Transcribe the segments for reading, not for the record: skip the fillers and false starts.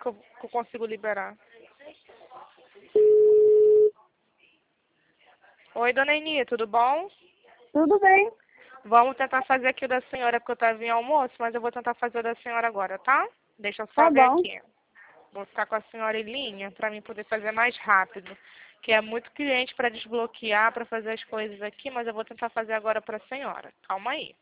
que eu consigo liberar. Oi, dona Eni, tudo bom? Tudo bem. Vamos tentar fazer aqui o da senhora, porque eu estava em almoço, mas eu vou tentar fazer o da senhora agora, tá? Deixa eu só Tá ver bom. aqui. Vou ficar com a senhora em linha para mim poder fazer mais rápido. Que é muito cliente para desbloquear, para fazer as coisas aqui, mas eu vou tentar fazer agora para a senhora. Calma aí.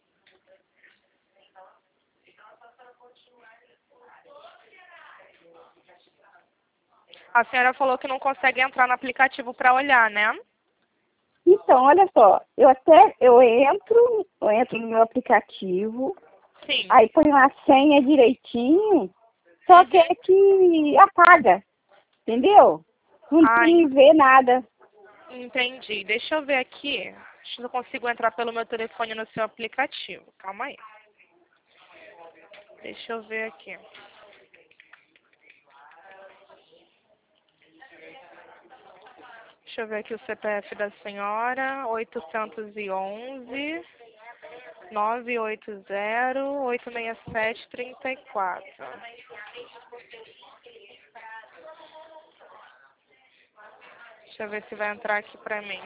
A senhora falou que não consegue entrar no aplicativo para olhar, né? Então, olha só, eu entro no meu aplicativo, Sim. aí ponho a senha direitinho, só que é que apaga, entendeu? Não Ai, vê nada. entendi. Deixa eu ver aqui. Acho que eu consigo entrar pelo meu telefone no seu aplicativo. Calma aí. Deixa eu ver aqui. Deixa eu ver aqui o CPF da senhora. 811 980 867 34. Deixa eu ver se vai entrar aqui pra mim.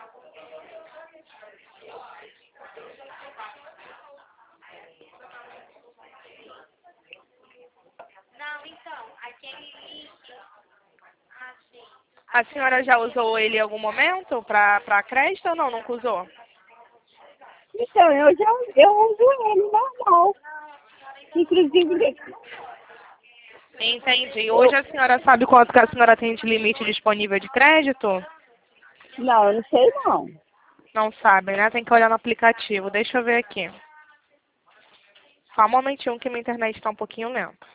A senhora já usou ele em algum momento para crédito ou não? Nunca usou? Então, eu uso ele normal. Inclusive, Entendi. Hoje a senhora sabe quanto que a senhora tem de limite disponível de crédito? não, eu não sei não. Não sabe, né? Tem que olhar no aplicativo. Deixa eu ver aqui. Só um momentinho que minha internet está um pouquinho lenta.